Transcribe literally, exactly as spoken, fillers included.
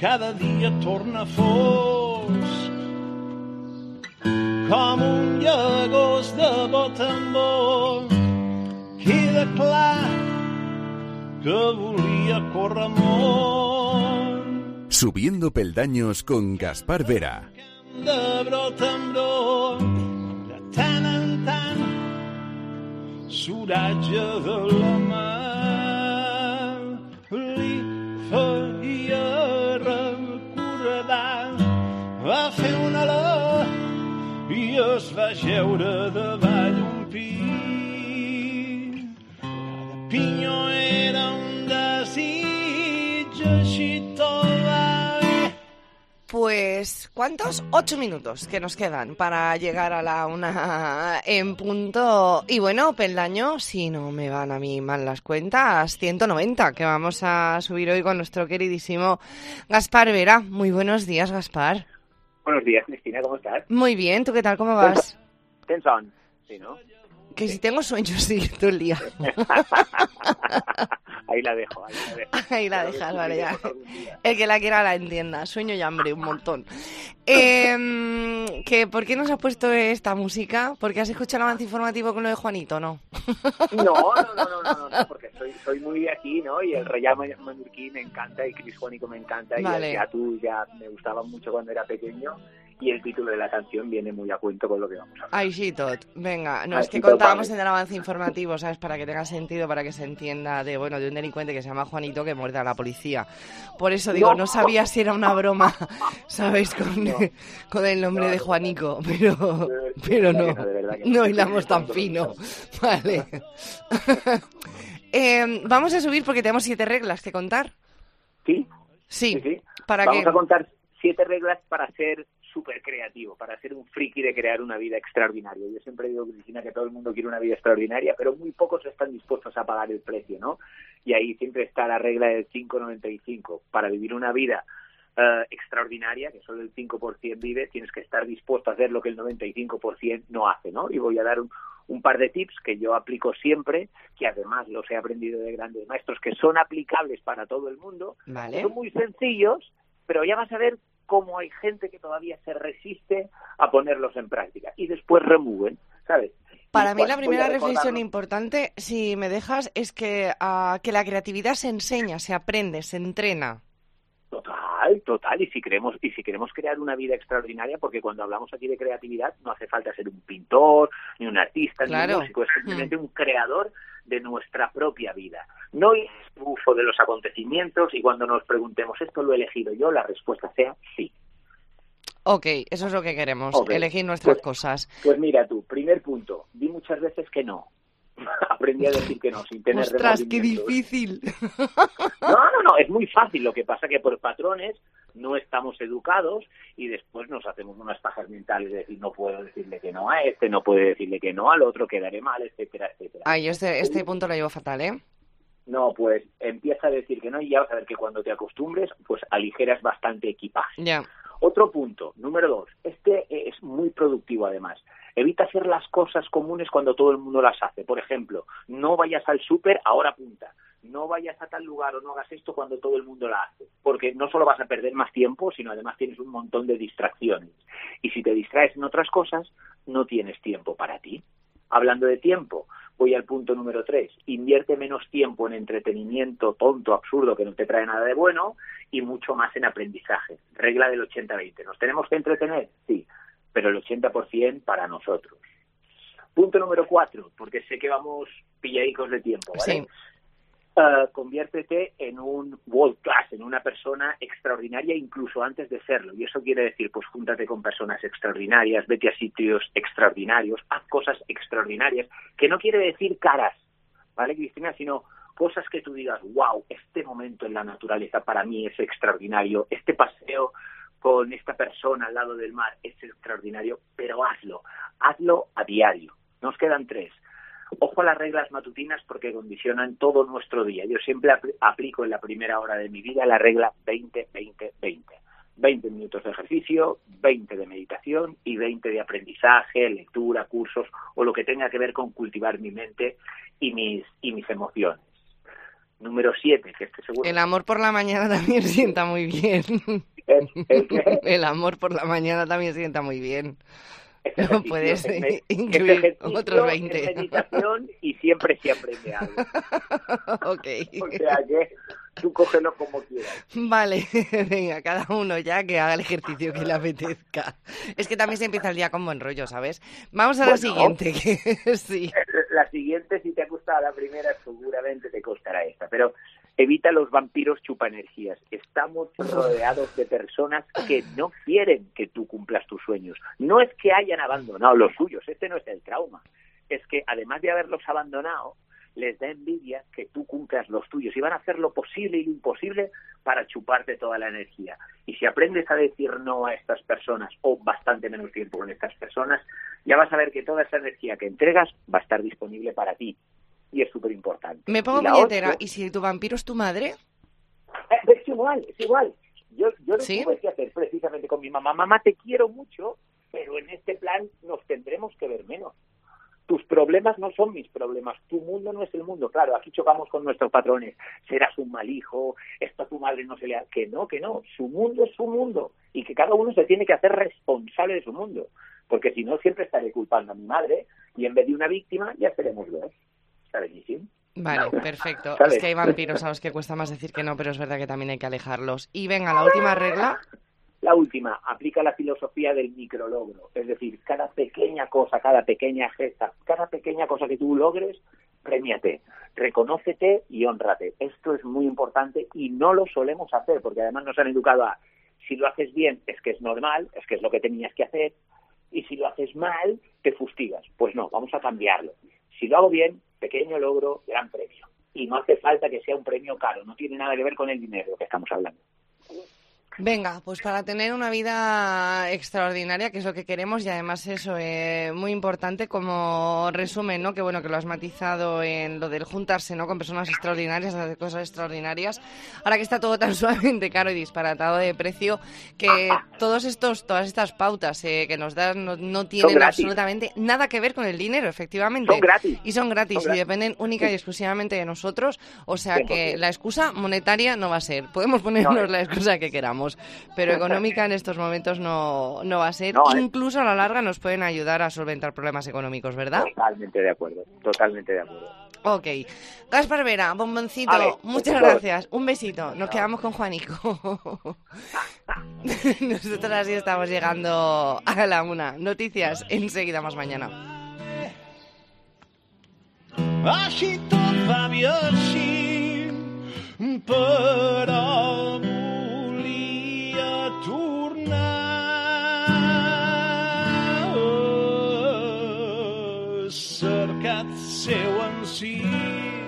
cada dia torna fosc com un llagós de bot en bot. Queda clar que volia córrer molt. Subiendo peldaños con Gaspar Vera. De brot en brot, de tant en tant, s'oratge de la mà li feia recordar. Va fer una alè i es va jeure davall un pi. Cada pinyó era un desig, així tot va bé. Pues, ¿cuántos? Ocho minutos que nos quedan para llegar a la una en punto. Y bueno, peldaño, si no me van a mí mal las cuentas, ciento noventa, que vamos a subir hoy con nuestro queridísimo Gaspar Vera. Muy buenos días, Gaspar. Buenos días, Cristina, ¿cómo estás? Muy bien, ¿tú qué tal? ¿Cómo vas? Tensón, sí, ¿no? Que si tengo sueños, sí, todo el día. Ahí la dejo, ahí la dejo. Ahí la dejas, vale, ya. El que la quiera la entienda. Sueño y hambre, un montón. Eh, que, ¿por qué nos has puesto esta música? ¿Porque has escuchado el avance informativo con lo de Juanito, no? No, no, no, no, no, no, porque soy, soy muy de aquí, ¿no? Y el Reyá Menorquí me encanta y Cris Juanico me encanta. Vale. Y el Teatú ya me gustaba mucho cuando era pequeño. Y el título de la canción viene muy a cuento con lo que vamos a hablar. Ay, sí, tot. Venga, no, Ay, es que sí, tot, contábamos vale. en el avance informativo, ¿sabes? Para que tenga sentido, para que se entienda de, bueno, de un delincuente que se llama Juanito que muerde a la policía. Por eso digo, no, No. sabía si era una broma, ¿sabes? Con, No. con el nombre No, de no, Juanico, pero, De pero verdad no. que no, de verdad que no. No hilamos tan fino. Vale. Eh, vamos a subir porque tenemos siete reglas que contar. ¿Sí? Sí. Sí, sí. ¿Para Vamos qué? a contar siete reglas para ser súper creativo, para ser un friki de crear una vida extraordinaria. Yo siempre digo, Cristina, que todo el mundo quiere una vida extraordinaria, pero muy pocos están dispuestos a pagar el precio, ¿no? Y ahí siempre está la regla del cinco noventa y cinco. Para vivir una vida uh, extraordinaria, que solo el cinco por ciento vive, tienes que estar dispuesto a hacer lo que el noventa y cinco por ciento no hace, ¿no? Y voy a dar un, un par de tips que yo aplico siempre, que además los he aprendido de grandes maestros, que son aplicables para todo el mundo. Vale. Son muy sencillos, pero ya vas a ver cómo hay gente que todavía se resiste a ponerlos en práctica y después remueven, ¿sabes? Para Y mí pues, la primera voy a reflexión recordarlo. importante, si me dejas, es que, uh, que la creatividad se enseña, se aprende, se entrena. Total, total, y si queremos y si queremos crear una vida extraordinaria, porque cuando hablamos aquí de creatividad no hace falta ser un pintor, ni un artista, Claro. ni un músico, es simplemente un creador de nuestra propia vida. No es uso de los acontecimientos y cuando nos preguntemos, ¿esto lo he elegido yo?, la respuesta sea sí. Ok, eso es lo que queremos, Ok. elegir nuestras Pues- cosas. Pues mira tú, primer punto, di muchas veces que no. Aprendí a decir que no, sin tener Ostras, qué remordimientos. difícil. No, no, no, es muy fácil. Lo que pasa que por patrones no estamos educados y después nos hacemos unas pajas mentales de decir no puedo decirle que no a este, no puedo decirle que no al otro, quedaré mal, etcétera, etcétera. Ay, yo este, este punto lo llevo fatal, ¿eh? No, pues empieza a decir que no y ya vas a ver que cuando te acostumbres, pues aligeras bastante equipaje. Ya. Otro punto, número dos, este es muy productivo además. Evita hacer las cosas comunes cuando todo el mundo las hace. Por ejemplo, no vayas al súper a hora punta. No vayas a tal lugar o no hagas esto cuando todo el mundo la hace. Porque no solo vas a perder más tiempo, sino además tienes un montón de distracciones. Y si te distraes en otras cosas, no tienes tiempo para ti. Hablando de tiempo, voy al punto número tres. Invierte menos tiempo en entretenimiento tonto, absurdo, que no te trae nada de bueno, y mucho más en aprendizaje. Regla del ochenta veinte. ¿Nos tenemos que entretener? Sí, pero el ochenta por ciento para nosotros. Punto número cuatro, porque sé que vamos pilladicos de tiempo, ¿vale? Sí. Uh, conviértete en un world class, en una persona extraordinaria incluso antes de serlo. Y eso quiere decir, pues júntate con personas extraordinarias, vete a sitios extraordinarios, haz cosas extraordinarias, que no quiere decir caras, ¿vale, Cristina? Sino cosas que tú digas, wow, este momento en la naturaleza para mí es extraordinario, este paseo con esta persona al lado del mar es extraordinario, pero hazlo, hazlo a diario. Nos quedan tres. Ojo a las reglas matutinas porque condicionan todo nuestro día. Yo siempre apl- aplico en la primera hora de mi vida la regla veinte veinte veinte. veinte minutos de ejercicio, veinte de meditación y veinte de aprendizaje, lectura, cursos o lo que tenga que ver con cultivar mi mente y mis, y mis emociones. Número siete, que este seguro... El amor por la mañana también sienta muy bien. ¿El, el qué? El amor por la mañana también sienta muy bien. Este No puedes ejercicio, me- incluir este ejercicio otros veinte. es meditación y siempre, siempre me hago. Ok. O sea que tú cógelo como quieras. Vale, venga, cada uno ya que haga el ejercicio que le apetezca. Es que también se empieza el día con buen rollo, ¿sabes? Vamos a la Bueno. siguiente, que sí. La siguiente, si te ha gustado la primera, seguramente te costará esta. Pero evita los vampiros chupaenergías. Estamos rodeados de personas que no quieren que tú cumplas tus sueños. No es que hayan abandonado los suyos, este no es el trauma. Es que además de haberlos abandonado, les da envidia que tú cumplas los tuyos y van a hacer lo posible y lo imposible para chuparte toda la energía. Y si aprendes a decir no a estas personas o bastante menos tiempo con estas personas, ya vas a ver que toda esa energía que entregas va a estar disponible para ti. Y es súper importante. Me pongo Y la puñetera. ocho- ¿Y si tu vampiro es tu madre? Eh, es igual, es igual. Yo, yo lo ¿Sí? tuve que hacer precisamente con mi mamá. Mamá, te quiero mucho, pero en este plan nos tendremos que ver menos. Tus problemas no son mis problemas, tu mundo no es el mundo. Claro, aquí chocamos con nuestros patrones. Serás un mal hijo, esto a tu madre no se le ha... Que no, que no. Su mundo es su mundo y que cada uno se tiene que hacer responsable de su mundo. Porque si no, siempre estaré culpando a mi madre y en vez de una víctima ya seremos dos. Está bellísimo. Vale, perfecto. ¿Sabes? Es que hay vampiros a los que cuesta más decir que no, pero es verdad que también hay que alejarlos. Y venga, la última regla. La última, aplica la filosofía del micrologro, es decir, cada pequeña cosa, cada pequeña gesta, cada pequeña cosa que tú logres, premiate, reconócete y hónrate. Esto es muy importante y no lo solemos hacer, porque además nos han educado a, si lo haces bien es que es normal, es que es lo que tenías que hacer, y si lo haces mal, te fustigas. Pues no, vamos a cambiarlo. Si lo hago bien, pequeño logro, gran premio. Y no hace falta que sea un premio caro, no tiene nada que ver con el dinero que estamos hablando. Venga, pues para tener una vida extraordinaria, que es lo que queremos, y además eso, eh, muy importante como resumen, ¿no? Que bueno, que lo has matizado en lo del juntarse, ¿no? Con personas extraordinarias, hacer cosas extraordinarias. Ahora que está todo tan suavemente caro y disparatado de precio, que todos estos, todas estas pautas eh, que nos dan no, no tienen absolutamente nada que ver con el dinero, efectivamente. Son gratis. Y son gratis, Son y gratis. dependen única y exclusivamente de nosotros, o sea cien por que ciento. la excusa monetaria no va a ser. Podemos ponernos No, eh. la excusa que queramos, pero económica en estos momentos no, no va a ser. No, eh. Incluso a la larga nos pueden ayudar a solventar problemas económicos, ¿verdad? Totalmente de acuerdo, totalmente de acuerdo. Ok. Gaspar Vera, bomboncito, Vale, muchas por favor. gracias. Un besito. Nos quedamos con Juanico. Nosotros así estamos llegando a la una. Noticias enseguida, más mañana. Així tot va bé així, però volia tornar. Cercat seu en si